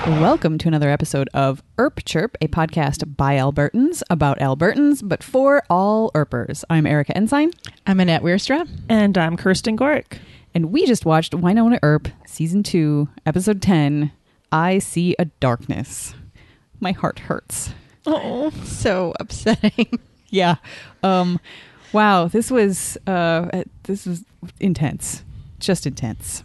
Welcome to another episode of Erp Chirp, a podcast by Albertans about Albertans, but for all Erpers. I'm Erica Ensign. I'm Annette Weerstra. And I'm Kirsten Gorick. And we just watched Wynonna Earp, Season 2, Episode 10, I See a Darkness. My heart hurts. Oh, so upsetting. Yeah. Wow, this was intense. Just intense.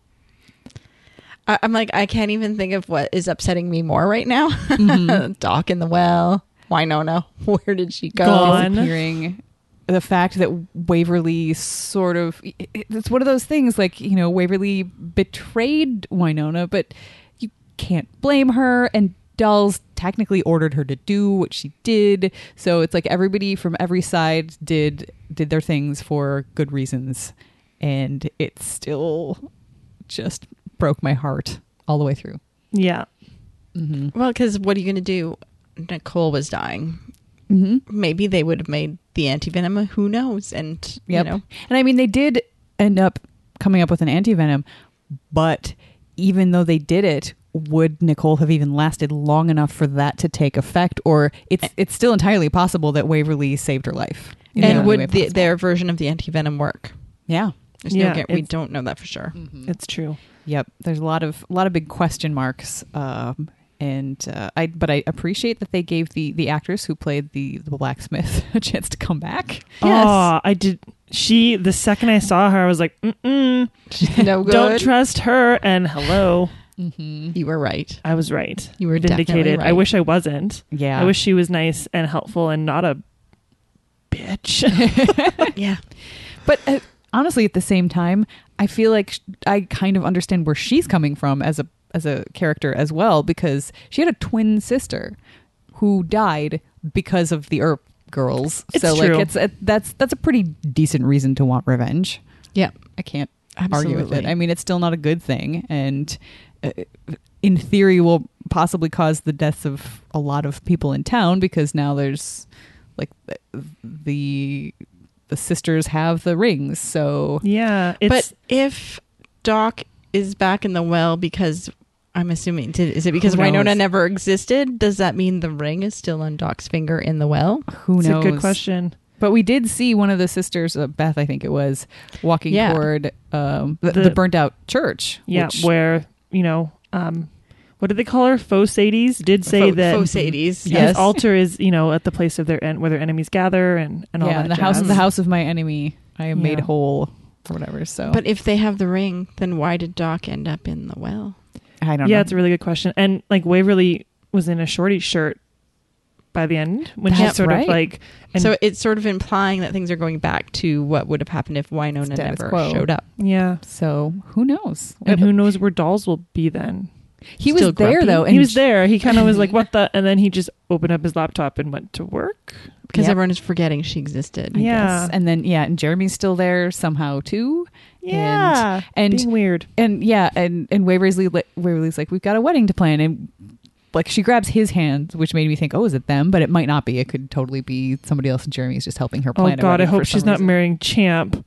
I'm like, I can't even think of what is upsetting me more right now. Mm-hmm. Doc in the well. Wynonna, where did she go? Gone. Disappearing. The fact that Waverly sort of, it's one of those things like, you know, Waverly betrayed Wynonna, but you can't blame her, and Dulles technically ordered her to do what she did. So it's like everybody from every side did their things for good reasons, and it still just broke my heart all the way through. Yeah. Mm-hmm. Well, because what are you going to do? Nicole was dying. Mm-hmm. Maybe they would have made the anti-venom. Who knows? And, Yep. you know. And I mean, they did end up coming up with an anti-venom, but even though they did it, would Nicole have even lasted long enough for that to take effect? Or it's still entirely possible that Waverly saved her life. in the And only way would possible. their version of the anti-venom work? Yeah. There's Yeah, we don't know that for sure. Mm-hmm. It's true. Yep. There's a lot of big question marks. But I appreciate that they gave the actress who played the blacksmith a chance to come back. Yes. Oh, I did. The second I saw her, I was like, She's no good. don't trust her. And hello. Mm-hmm. You were right. I was right. You were definitely vindicated. right. I wish I wasn't. Yeah. I wish she was nice and helpful and not a bitch. Yeah. But honestly, at the same time, I feel like I kind of understand where she's coming from as a character as well, because she had a twin sister who died because of the Earp girls. It's so true. like that's a pretty decent reason to want revenge. Yeah. I can't Absolutely. argue with it. I mean, it's still not a good thing, and in theory will possibly cause the deaths of a lot of people in town, because now there's like the sisters have the rings. So Yeah. But if Doc is back in the well, because I'm assuming, is it because Who knows? Wynonna never existed? Does that mean the ring is still on Doc's finger in the well? who it's knows? a good question. But we did see one of the sisters, Beth, I think it was, walking Yeah. toward the burnt out church. Yeah. which- Where, what did they call her? Phosades did say that Phosades, his yes. altar is, at the place of where their enemies gather and all yeah, that. the house of my enemy, I am made Yeah. whole, or whatever. So, But if they have the ring, then why did Doc end up in the well? I don't know. Yeah, it's a really good question. And like Waverly was in a shorty shirt by the end when she's That's sort right. of like, and So it's sort of implying that things are going back to what would have happened if Wynonna Status never quo. showed up. yeah. So who knows? And who knows where Dolls will be then? He was Still there grumpy? though, and He was there. He kind of was like, what the? And then he just opened up his laptop and went to work. Because Yep. everyone is forgetting she existed. I Yeah. guess. And then and Jeremy's still there somehow too. Yeah. And being weird. and Waverly's like, we've got a wedding to plan, and like she grabs his hand, which made me think, oh, is it them? But it might not be. It could totally be somebody else, and Jeremy's just helping her Oh plan. a God, I wedding hope for she's some not reason. marrying Champ.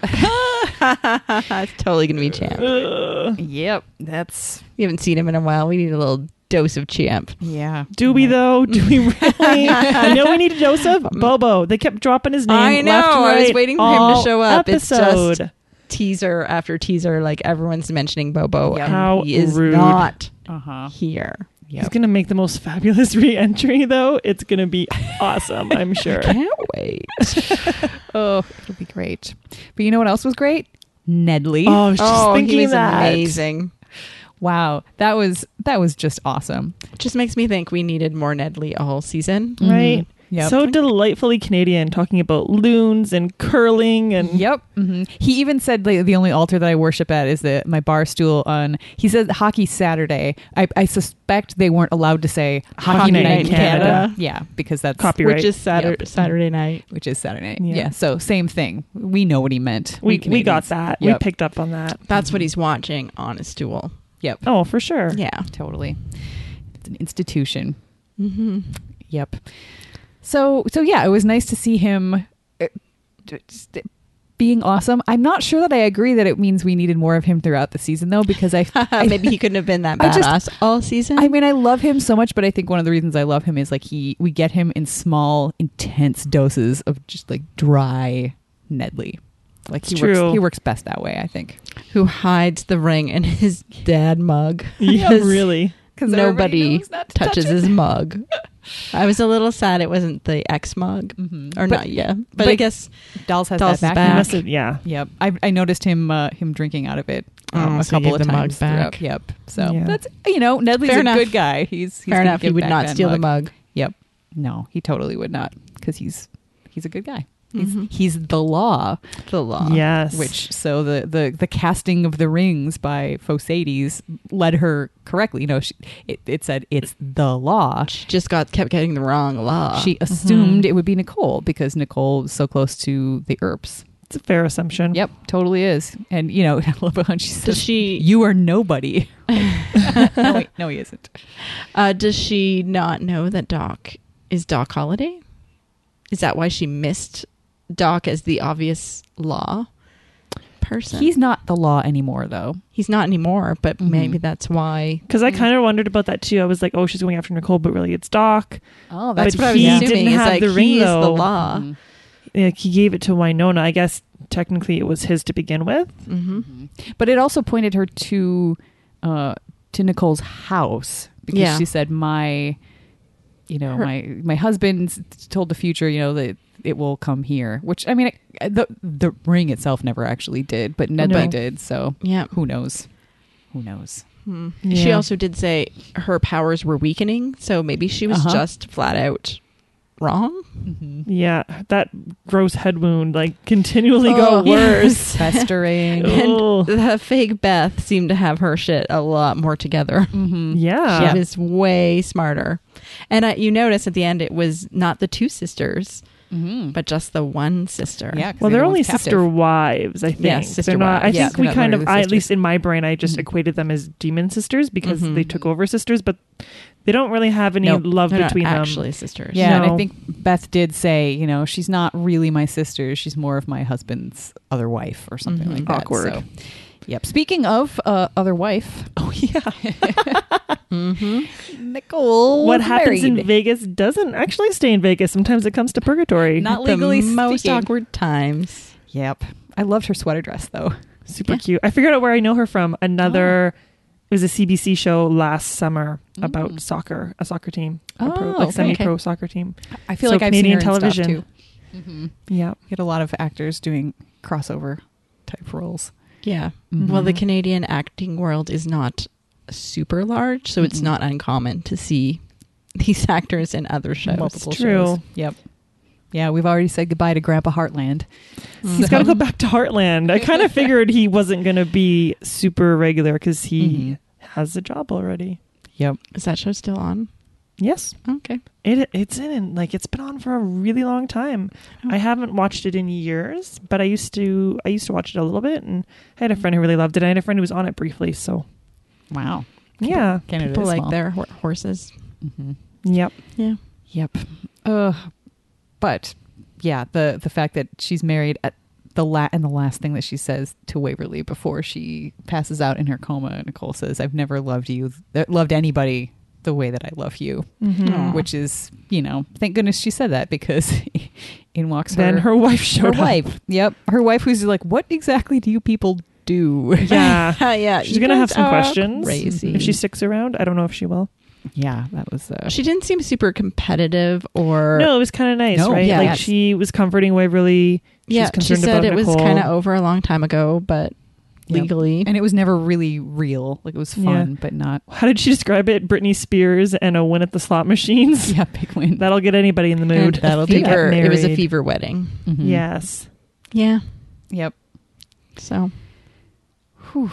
It's totally going to be Champ. Ugh. Yep, that's We haven't seen him in a while. We need a little dose of Champ. yeah. Do we Right. though? Do we really? I know we need a dose of Bobo. They kept dropping his name. I know. Left and I was right waiting for him to all show up. It's Episode. just teaser after teaser, like everyone's mentioning Bobo, Yep. and How he is rude. not Uh-huh. here. He's gonna make the most fabulous re-entry, though. It's gonna be awesome, I'm sure. Can't wait. Oh, it'll be great. But you know what else was great? Nedley. Oh, I was just he thinking was that. amazing. Wow, that was just awesome. Just makes me think we needed more Nedley a whole season. Right? Yep. So delightfully Canadian, talking about loons and curling and Yep. hmm He even said like, the only altar that I worship at is my bar stool on. He said Hockey Saturday. I suspect they weren't allowed to say Hockey Night in Canada. Yeah, because that's Copyright. Which is Saturday, Yep. Saturday night. Which is Saturday. Yeah. Yeah. So same thing. We know what he meant. we Canadians. got that. Yep. We picked up on that. That's what he's watching on his stool. Yep. Oh, for sure. Yeah. Totally. It's an institution. Mm-hmm. Yep. So yeah, it was nice to see him just being awesome. I'm not sure that I agree that it means we needed more of him throughout the season, though, because Maybe he couldn't have been that I just- badass all season. I mean, I love him so much, but I think one of the reasons I love him is like we get him in small, intense doses of just like dry Nedley. Like It's true. he works best that way, I think. Who hides the ring in his dad mug. Yeah, Because really. Because nobody touches his mug. I was a little sad it wasn't the X mug. Or not yet. But I guess Dolls has Dolls that is back. He back. must have, yeah. Yep, I noticed him drinking out of it a so he couple gave of the mug times back. throughout. Yep. So Yeah. that's Nedley's Fair a enough. good guy. He's fair gonna enough. He give would back not that steal the mug. Yep. No, he totally would not because he's a good guy. Mhm. He's the law. The law. Yes. So the casting of the rings by Phosades led her correctly. It said it's the law. She just kept getting the wrong law. She assumed it would be Nicole because Nicole was so close to the Earps. It's a fair assumption. Yep, totally is. And I love it when she says, Does she? "You are nobody." No, he isn't. Does she not know that Doc is Doc Holliday? Is that why she missed Doc as the obvious law person? He's not the law anymore, though. He's not anymore, but maybe that's why. Because I kind of wondered about that too. I was like, oh, she's going after Nicole, but really it's Doc. Oh, That's But what I was he assuming. didn't Is have like the ring, he is the though. law. Mhm. Like, he gave it to Winona. I guess technically it was his to begin with. Mm-hmm. But it also pointed her to Nicole's house because Yeah. she said my husband's told the future, that it will come here. Which I mean, the ring itself never actually did, but Nedley No. did. So Yeah. who knows? Who knows? She Yeah. also did say her powers were weakening, so maybe she was just flat out wrong. Yeah, that gross head wound continually Oh, got worse. yes. Festering. Oh. And the fake Beth seemed to have her shit a lot more together. Mhm. Yeah. She was way smarter. And you notice at the end it was not the two sisters, Mhm. but just the one sister. Yeah. 'cause Well, the they're other only one's captive. sister wives, I think. Yes, sister they're not. I wives. Yeah, think we they're not kind of, literally at least sisters. in my brain, I just Mhm. equated them as demon sisters because Mhm. they took over sisters, but they don't really have any Nope. love They're not between them. actually sisters. Yeah, and No. I think Beth did say, she's not really my sister. She's more of my husband's other wife or something Mhm. like that. Awkward. So, yep. Speaking of other wife, Oh, yeah. Nicole. What was happens in married. Vegas doesn't actually stay in Vegas. Sometimes it comes to purgatory. Not The legally most speaking. awkward times. Yep. I loved her sweater dress though. Super Yeah. cute. I figured out where I know her from. It was a CBC show last summer about soccer, a soccer team, a Oh, okay. semi-pro soccer team. I feel So like I've Canadian seen her in television. stuff too. Mm-hmm. Yeah. Get a lot of actors doing crossover type roles. Yeah. Mhm. Well, the Canadian acting world is not super large, so it's Mm-mm. not uncommon to see these actors in other shows. Multiple true. shows. Yep. Yeah, we've already said goodbye to Grandpa Heartland. He's got to go back to Heartland. I kind of figured he wasn't going to be super regular because he has a job already. Yep. Is that show still on? Yes. Okay. It's it's been on for a really long time. I haven't watched it in years, but I used to watch it a little bit, and I had a friend who really loved it. I had a friend who was on it briefly, so Wow. yeah. Canada People is like small. their horses. Mhm. Yep. Yeah. Yep. But yeah, the fact that she's married at the last thing that she says to Waverly before she passes out in her coma, Nicole says, "I've never loved anybody the way that I love you," Aw. which is, thank goodness she said that because in walks Then her wife showed her up. wife. Yep, her wife, who's like, "What exactly do you people do?" Yeah. Yeah. She's you going to have guys some are questions. Crazy. If she sticks around, I don't know if she will. Yeah, that was. She didn't seem super competitive or. No, it was kind of nice, No, right? yeah. Like Yes. she was comforting Waverly. yeah, was she concerned said about it was Nicole. kind of over a long time ago, but Yep. legally. and it was never really real. Like it was fun, but not. How did she describe it? Britney Spears and a win at the slot machines. Yeah, big win. That'll get anybody in the mood. And a do that. fever. It was a Married. fever wedding. Mhm. Yes. Yeah. Yep. So Whew.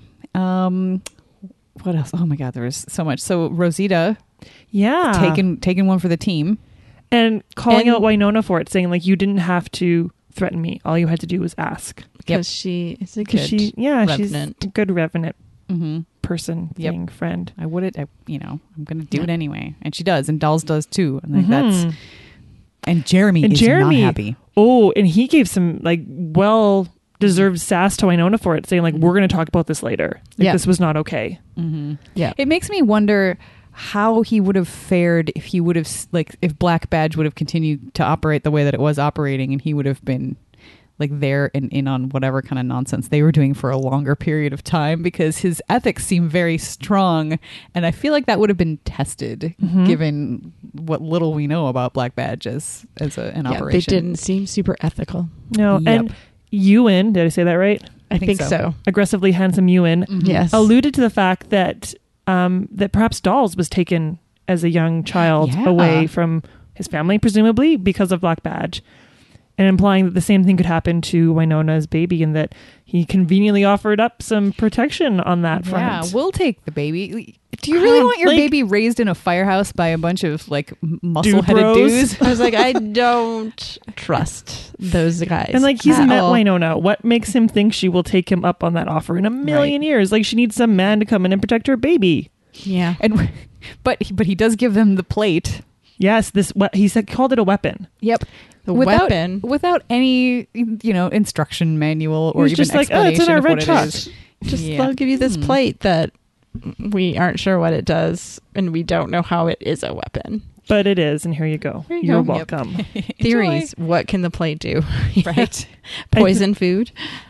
What else? Oh my God, there was so much. So Rosita Yeah. taking one for the team. and calling And- out Winona for it, saying you didn't have to threaten me. All you had to do was ask. because she is a Because good she's revenant. a good revenant Mm-hmm. person, Yep. thing, friend. I'm going to do it Yeah. anyway, and she does, and Dolls does too. And like that's And Jeremy is not happy. Oh, and he gave some like well-deserved sass to Winona for it, saying like, we're going to talk about this later. Like, this was not okay. Mm-hmm. Yeah. It makes me wonder how he would have fared if he would have, like, if Black Badge would have continued to operate the way that it was operating, and he would have been like there and in on whatever kind of nonsense they were doing for a longer period of time, because his ethics seem very strong, and I feel like that would have been tested given what little we know about Black Badge as an operation. They didn't seem super ethical. No, Yep. and Ewan, did I say that right? I think so. Aggressively handsome Ewan Yes. alluded to the fact that that perhaps Dolls was taken as a young child Yeah. away from his family, presumably because of Black Badge, and implying that the same thing could happen to Winona's baby, and that he conveniently offered up some protection on that Yeah, front. we'll take the baby. Do you really want your like- baby raised in a firehouse by a bunch of like muscle-headed bros? dudes? I was like, I don't trust those guys. And like, he's at met all. Winona. What makes him think she will take him up on that offer in a million years? Like, she needs some man to come in and protect her baby. Yeah. And but he does give them the plate. Yes, he said called it a weapon. Yep. The without, weapon. without any instruction manual or He was even just like, oh, explanation it's in our of red what truck. it is. Just Yeah. they'll give you this plate that we aren't sure what it does, and we don't know how it is a weapon. But it is, and here you go. Here you You're go. welcome. Theories. What can the plate do? Right. Poison food.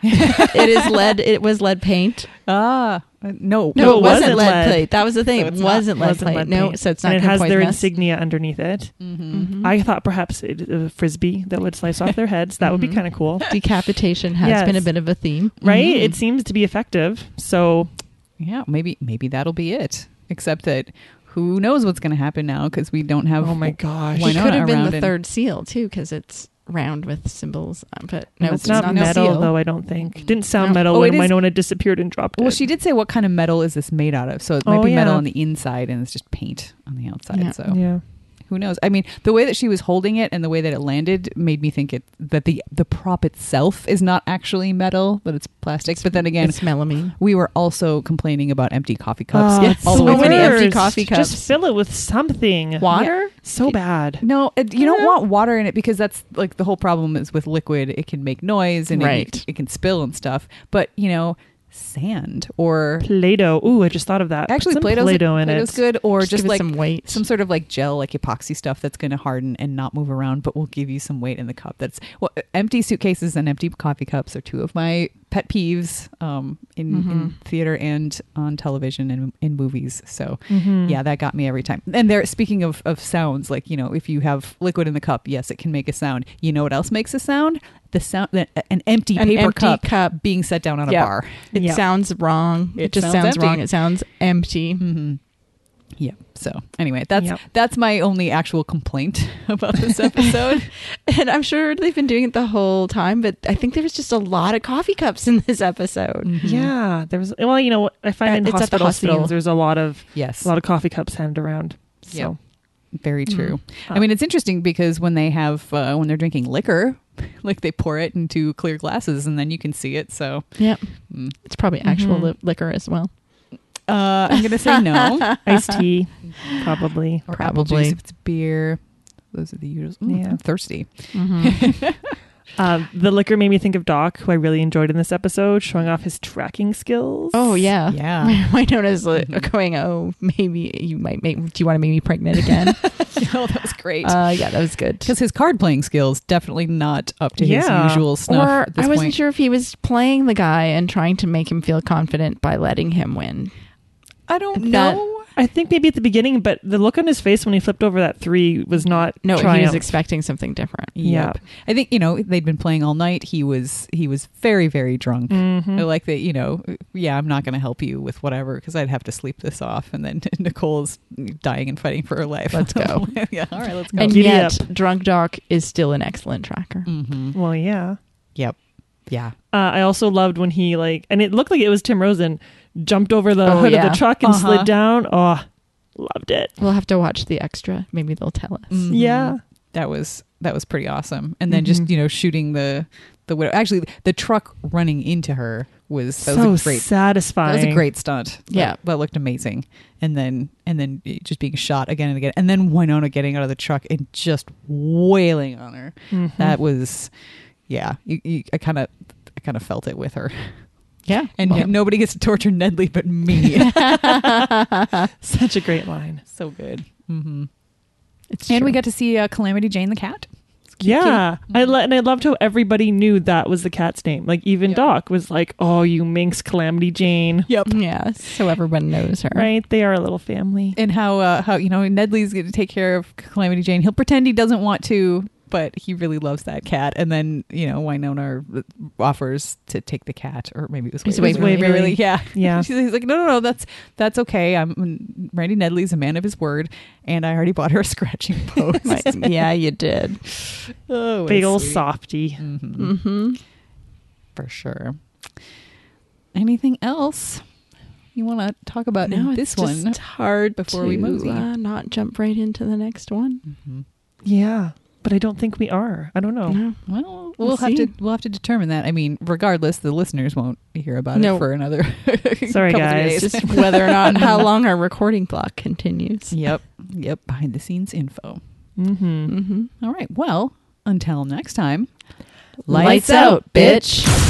It was lead paint. No. No, No, it it wasn't wasn't lead lead. plate. That was the thing. So It it's wasn't lead Wasn't plate. lead No, paint. so it's not and it gonna has their poison us. insignia underneath it. Mhm. I thought perhaps a frisbee that would slice off their heads. That would be Mhm. kind of cool, Decapitation has Yes. been a bit of a theme. right? Mhm. It seems to be effective. So Yeah, maybe that'll be it. Except that who knows what's going to happen now, because we don't have. oh my gosh, Why It not? could have been around the and- third seal too, because it's round with symbols. But no, it's not no metal seal. though. I don't think. Didn't sound No. metal Oh, when it is- Winona disappeared and dropped Well, it. she did say what kind of metal is this made out of, so it might Oh, be metal yeah. on the inside and it's just paint on the outside. Yeah. So Yeah. who knows? I mean, the way that she was holding it and the way that it landed made me think that the prop itself is not actually metal, but it's plastic. But then again, It's melamine. we were also complaining about empty coffee cups Oh, it's all the the way so many through. empty worst. coffee cups. Just fill it with something. Water? So bad. No, you don't want water in it, because that's like the whole problem is with liquid. It can make noise and Right. it can spill and stuff. But sand or Play-Doh. Ooh, I just thought of that. Put actually some Play-Doh's Play-Doh in Play-Doh's it. good, or Just just give it like some weight. some sort of like gel, like epoxy stuff that's going to harden and not move around, but will give you some weight in the cup. Empty suitcases and empty coffee cups are two of my pet peeves in theater and on television and in movies. So Mhm. yeah, that got me every time. And there, speaking of sounds, like, if you have liquid in the cup, yes, it can make a sound. You know what else makes a sound? The sound that an empty An paper empty cup, cup. being set down on a Yeah. bar. It Yeah. sounds wrong. It, It just sounds sounds empty. wrong. It sounds empty. Mm-hmm. Yeah. So anyway, that's Yep. that's my only actual complaint about this episode. And I'm sure they've been doing it the whole time, but I think there was just a lot of coffee cups in this episode. Mhm. Yeah, there was. Well, I find in It's at the hospital hospital. scenes there's a lot of Yes. coffee cups handed around. So Yep. Very true. Mm. I mean, it's interesting because when they have when they're drinking liquor, like they pour it into clear glasses and then you can see it. So Yeah. mm. It's probably actual Mhm. liquor as well. I'm gonna say no. iced tea, probably. Or apple Probably. juice if it's beer. Those are the usual. Yeah. I'm thirsty. The liquor made me think of Doc, who I really enjoyed in this episode, showing off his tracking skills. Oh, yeah. Yeah. Winona's Mhm. going, oh, maybe you might do you want to make me pregnant again? Oh, that was great. Yeah, that was good. Because his card playing skills definitely not up to his Yeah. usual snuff. Or at this I wasn't point. sure if he was playing the guy and trying to make him feel confident by letting him win. I don't That- know. I think maybe at the beginning, but the look on his face when he flipped over that 3 was not No, he triumph. was expecting something different. Yep. I think they'd been playing all night. He was very, very drunk. Mhm. I like that. I'm not going to help you with whatever because I'd have to sleep this off. And then Nicole's dying and fighting for her life. Let's go. Yeah. All right. Let's go. And Giddy yet, Drunk Doc is still an excellent tracker. Mm-hmm. Well, yeah. Yep. Yeah. I also loved when he and it looked like it was Tim Rosen, jumped over the Oh, hood yeah. of the truck and Uh-huh. slid down. Oh, loved it. We'll have to watch the extra. Maybe they'll tell us. Mhm. Yeah. That was pretty awesome. And then just Mhm. shooting the the widow. Actually, the truck running into her was so was a great. satisfying. That was a great stunt. Yeah. That looked amazing. And then just being shot again and again, and then Winona getting out of the truck and just wailing on her. Mhm. That was, yeah. I kind of felt it with her. Yeah. And Well, nobody gets to torture Nedley but me. Such a great line. So good. Mm-hmm. it's And true. we got to see Calamity Jane the cat. Yeah, and I loved how everybody knew that was the cat's name. Like even Yeah. Doc was like, "Oh, you minx, Calamity Jane." Yep. Yeah, so everyone knows her. Right? They are a little family. And how Nedley's going to take care of Calamity Jane. He'll pretend he doesn't want to, but he really loves that cat. And then Winona offers to take the cat, or maybe it was It's Waverly. Waverly. Yeah, Yeah. He's like, no, that's okay. Randy Nedley's a man of his word, and I already bought her a scratching post. Like, yeah, you did. Oh, Big it's old sweet. softy. Mm-hmm. Mm-hmm. For sure. Anything else you want to talk about No, in this it's just one? hard before to we mosey? not jump right into the next one. Mm-hmm. Yeah, but I don't think we are. I don't know. No. Well, We'll we'll have to determine that. I mean, regardless, the listeners won't hear about No. it for another. Sorry, couple guys. Days. Just whether or not how long our recording clock continues. Yep. Behind the scenes info. Mm-hmm. Mm-hmm. All right. Well, until next time. Lights out, bitch.